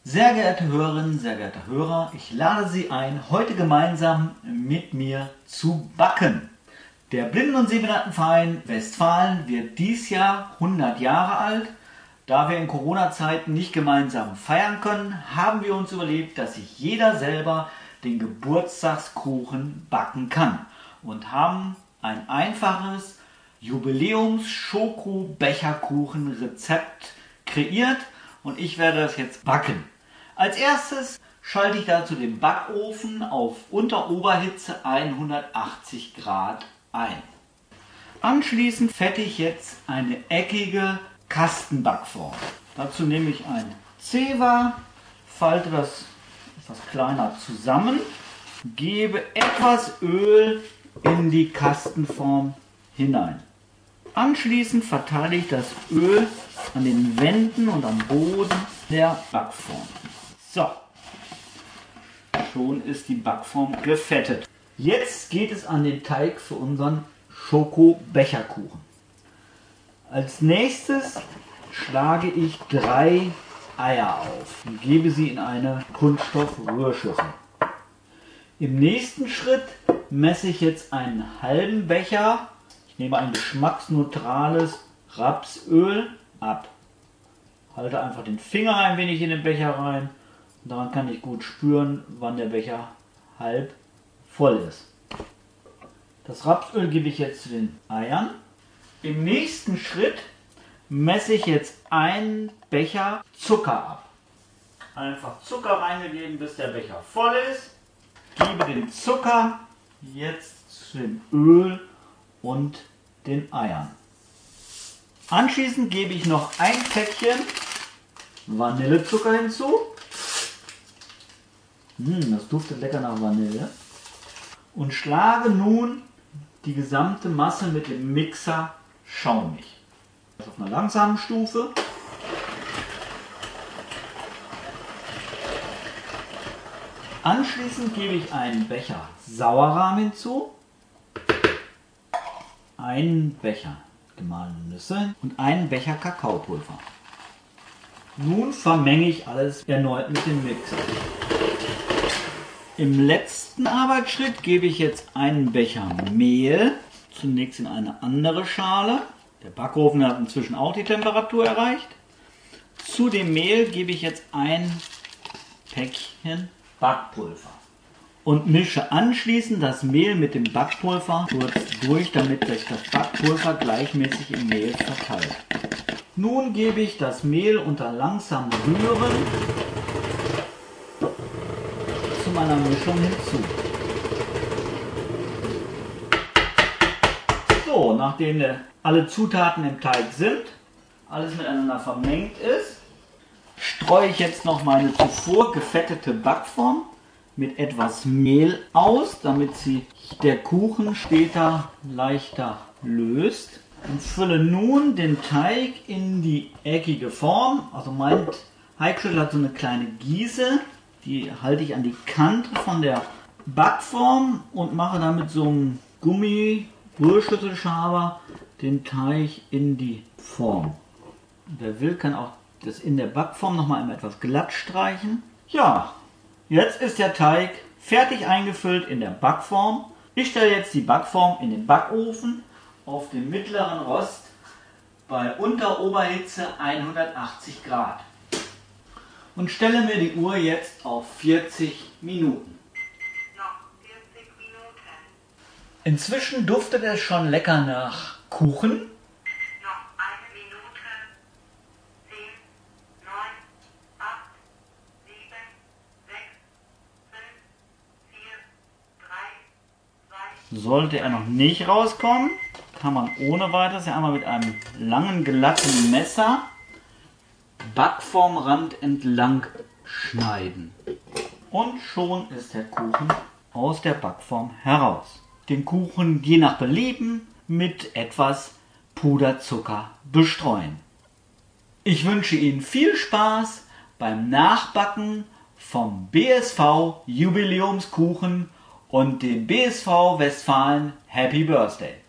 Sehr geehrte Hörerinnen, sehr geehrte Hörer, ich lade Sie ein, heute gemeinsam mit mir zu backen. Der Blinden- und Sehbehindertenverein Westfalen wird dieses Jahr 100 Jahre alt. Da wir in Corona-Zeiten nicht gemeinsam feiern können, haben wir uns überlegt, dass sich jeder selber den Geburtstagskuchen backen kann und haben ein einfaches Jubiläums-Schoko-Becherkuchen-Rezept kreiert und ich werde das jetzt backen. Als erstes schalte ich dazu den Backofen auf Unter-Oberhitze 180 Grad ein. Anschließend fette ich jetzt eine eckige Kastenbackform. Dazu nehme ich ein Zewa, falte das etwas kleiner zusammen, gebe etwas Öl in die Kastenform hinein. Anschließend verteile ich das Öl an den Wänden und am Boden der Backform. So, schon ist die Backform gefettet. Jetzt geht es an den Teig für unseren Schoko-Becherkuchen. Als nächstes schlage ich 3 Eier auf und gebe sie in eine Kunststoff-Rührschüssel. Im nächsten Schritt messe ich jetzt einen halben Becher. Ich nehme ein geschmacksneutrales Rapsöl ab. Halte einfach den Finger ein wenig in den Becher rein. Und daran kann ich gut spüren, wann der Becher halb voll ist. Das Rapsöl gebe ich jetzt zu den Eiern. Im nächsten Schritt messe ich jetzt einen Becher Zucker ab. Einfach Zucker reingegeben, bis der Becher voll ist. Gebe den Zucker jetzt zu dem Öl und den Eiern. Anschließend gebe ich noch ein Päckchen Vanillezucker hinzu. Das duftet lecker nach Vanille. Und schlage nun die gesamte Masse mit dem Mixer schaumig. Auf einer langsamen Stufe. Anschließend gebe ich einen Becher Sauerrahm hinzu, einen Becher gemahlene Nüsse und einen Becher Kakaopulver. Nun vermenge ich alles erneut mit dem Mixer. Im letzten Arbeitsschritt gebe ich jetzt einen Becher Mehl, zunächst in eine andere Schale. Der Backofen hat inzwischen auch die Temperatur erreicht. Zu dem Mehl gebe ich jetzt ein Päckchen Backpulver und mische anschließend das Mehl mit dem Backpulver kurz durch, damit sich das Backpulver gleichmäßig im Mehl verteilt. Nun gebe ich das Mehl unter langsamem Rühren zu meiner Mischung hinzu. So, nachdem alle Zutaten im Teig sind, alles miteinander vermengt ist, streue ich jetzt noch meine zuvor gefettete Backform mit etwas Mehl aus, damit sich der Kuchen später leichter löst. Und fülle nun den Teig in die eckige Form. Also mein Teigschüssel hat so eine kleine Giese, die halte ich an die Kante von der Backform und mache dann mit so einem Gummi-Rührschüsselschaber den Teig in die Form. Wer will, kann auch das in der Backform nochmal etwas glatt streichen. Ja, jetzt ist der Teig fertig eingefüllt in der Backform. Ich stelle jetzt die Backform in den Backofen auf dem mittleren Rost bei Unter-Oberhitze 180 Grad und stelle mir die Uhr jetzt auf 40 Minuten. Noch 40 Minuten. Inzwischen duftet es schon lecker nach Kuchen. Noch 1 Minute. 10, 9, 8, 7, 6, 5, 4, 3, 2. Sollte er noch nicht rauskommen, kann man ohne weiteres ja einmal mit einem langen glatten Messer Backformrand entlang schneiden. Und schon ist der Kuchen aus der Backform heraus. Den Kuchen je nach Belieben mit etwas Puderzucker bestreuen. Ich wünsche Ihnen viel Spaß beim Nachbacken vom BSV Jubiläumskuchen und dem BSV Westfalen Happy Birthday.